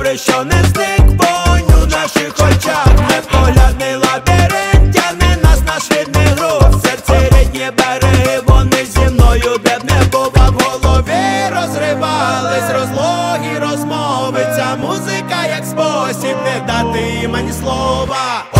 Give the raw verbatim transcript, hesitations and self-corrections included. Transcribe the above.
добре, що не зник вогонь у наших очах. Непоглядний лабіринт тягне нас на швидний грув. В серці рідні береги, вони зі мною, де б не бував. В голові розривались розлогі розмови. Ця музика як спосіб не дати їм ані слова.